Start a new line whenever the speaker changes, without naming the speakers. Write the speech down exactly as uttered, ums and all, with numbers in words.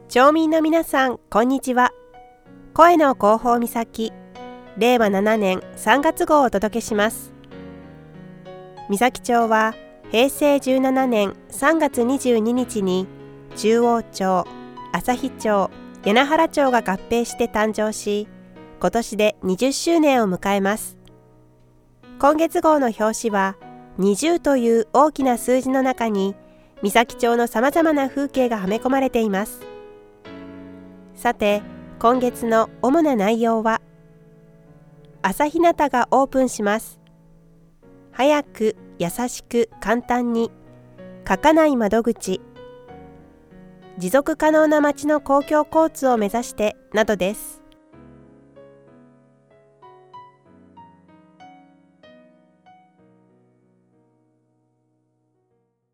町民の皆さん、こんにちは。声の広報岬、れいわななねんさんがつ号をお届けします。三崎町はへいせいじゅうななねんさんがつにじゅうににちに中央町、旭町、柳原町が合併して誕生し、今年でにじゅっしゅうねんを迎えます。今月号の表紙はにじゅうという大きな数字の中に三崎町のさまざまな風景がはめ込まれています。さて、今月の主な内容は、朝日向がオープンします。早く、優しく、簡単に、書かない窓口、持続可能な街の公共交通を目指してなどです。